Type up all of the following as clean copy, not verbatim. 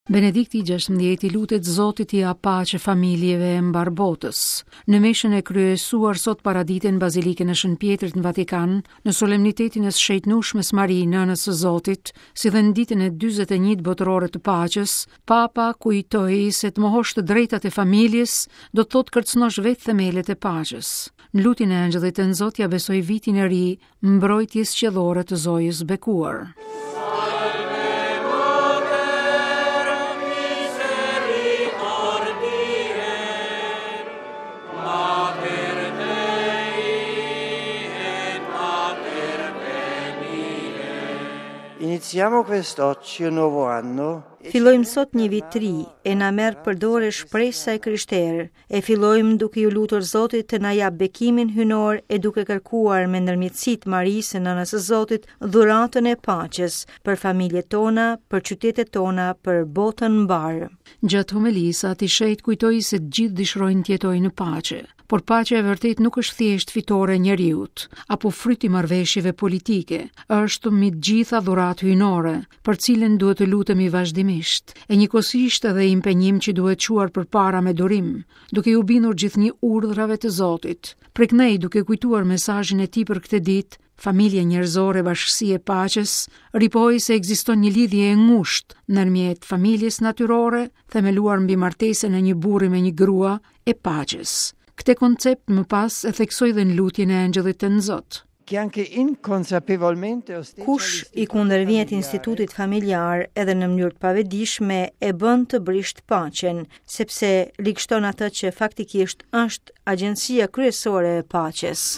Benedikti XVI lutet Zotit t'i jap paqe familjeve e mbar botës. Në mishën e kryesuar sot paraditen Bazilikën e Shën Pjetrit në Vatikan, në solemnitetin e shejtnueshmes Mari, Nënës së Zotit, si dhe në ditën e 41 botërore të paqes, Papa kujtoi se të mohosh të drejtat e familjes do të thotë kërcënosh vetë themelet e paqes. Në lutjen e Angjëllit të Zot ja besoi vitin e ri mbrojtjes qiellore të Zojës bekuar. Iniziamo quest'oggi un nuovo anno. Fillojmë sot një vit të ri, e na merr përdore shpresa e krishterë, e fillojmë duke ju lutur Zotit të na jap bekimin hynor e duke kërkuar me ndërmjetësitë Marisë, Nënës së Zotit, dhuratën e paqes për familjet tona, për qytetet tona, për botën mbar. Gjatë homilisë ati shejt kujtoi se të gjithë dëshirojnë të jetojnë në paqe. Por paqja e vërtet nuk është thjesht fitore e njeriut, apo fryt i marrëveshjeve politike, është mbi të gjitha dhuratë hyjnore, për cilën duhet të lutemi vazhdimisht, e njëkohësisht edhe impenjim që duhet quar përpara me durim, duke u bindur gjithnjë urdhrave të Zotit. Preknej duke kujtuar mesazhin e tij për këtë ditë, familje njerëzore, bashkësi e paqes, ripoi se ekziston një lidhje e ngushtë ndërmjet familjes natyrore, themeluar mbi martesën e një burri me një grua, e paqes. Këtë koncept më pas e theksoi dhe në lutjen e Angjëllit të Zot. Kush i kundërvjet institutit familjar edhe në mënyrë të pavedishme e bën të brisht paqen, sepse rikshton atë që faktikisht është agjencia kryesore e paqes.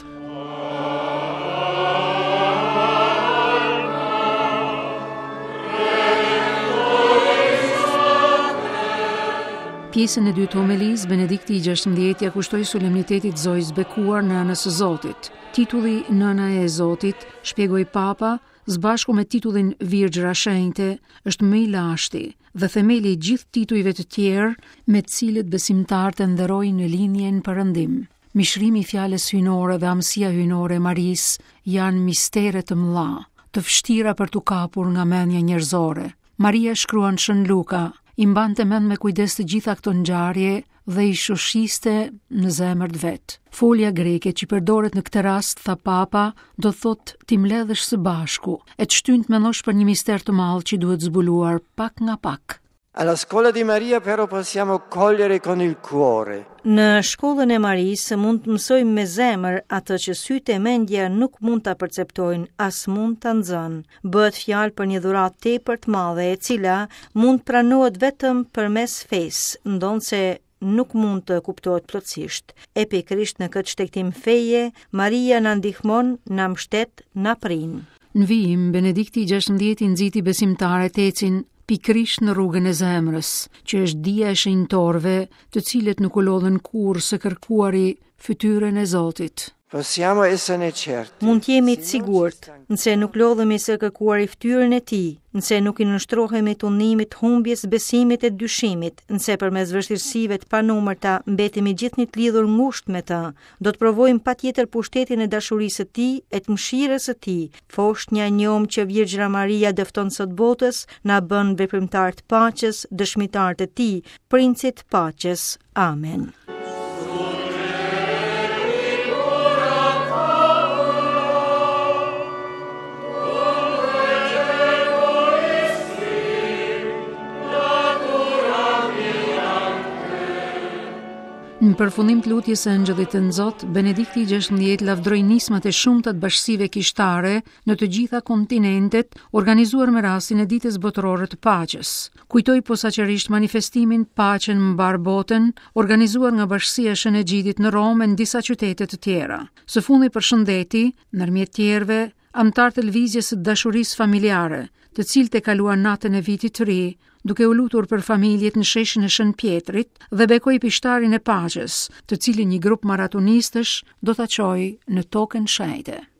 Pjesën e dytë homilisë, Benedikti XVI ja kushtoi solemnitetit Zojës bekuar Nënës së Zotit. Titulli Nëna e Zotit, shpjegoi Papa, së bashku me titullin Virgjëra Shenjte, është më i lashti dhe themeli i gjithë titujve të tjerë me të cilët besimtarët e nderojnë në linjen Perëndim. Mishrimi i fjalës hyjnore dhe amësia hyjnore e Marisë janë mistere të mëdha, të vështira për t'u kapur nga mendja njerëzore. Maria, shkruan Shën Luka, i mbante mend me kujdes të gjitha këto ngjarje dhe i shoshiste në zemër të vet. Folja greke që përdoret në këtë rast, tha Papa, do thotë ti mbledhesh së bashku, e të shtyn të mendosh për një mister të madh që duhet zbuluar pak nga pak. Alla scuola di Maria però possiamo cogliere con il cuore. Në shkollën e Marisë mund të mësojmë me zemër atë që sytë e mendja nuk mund ta perceptojnë, as mund ta nxënë. Bëhet fjalë për një dhuratë tepër të madhe e cila mund pranohet vetëm përmes fesë, ndonse nuk mund të kuptohet plotësisht. E pikërisht në këtë shtektim feje, Maria na ndihmon, na mbështet, na prin. Në vijim, Benedikti XVI nxiti besimtarët ecin pikërisht në rrugën e zemrës, që është dija e shenjtorëve, të cilët nuk u lodhen kurrë së kërkuari fytyrën e Zotit. Possiamo esserne certi. Mund të jemi të sigurt, nëse nuk lodhemi së kërkuari fytyrën e tij, nëse nuk i nënshtrohemi tunimit, humbjes, besimit e dyshimit, nëse përmes vështirësive të panumërta mbetemi gjithnjë të lidhur ngushtë me të, do të provojmë patjetër pushtetin e dashurisë së tij, e të mëshirës së tij. Foshnja e njohur që Virgjëra Maria dëfton sot botës na bën veprimtar të paqes, dëshmitar të tij, princit të paqes. Amen. Në përfundim të lutjes së Angjëllit të Zot, Benedikti XVI lavdroi nismat e shumta të bashkësive kishtare në të gjitha kontinentet, organizuar me rastin e ditës botërore të paqes. Kujtoi posaçërisht manifestimin Paqen mbar botën, organizuar nga Bashkësia e Shën Egjidit në Romë e në disa qytete të tjera. Së fundi përshëndeti, ndërmjet tjerëve, anëtar të lëvizjes së dashurisë familjare, të cilët e kaluan natën e vitit të ri, duke u lutur për familjet në sheshin e Shën Pjetrit dhe bekoi pishtarin e paqes, të cilin një grup maratonistësh do ta çojë në tokën shenjte.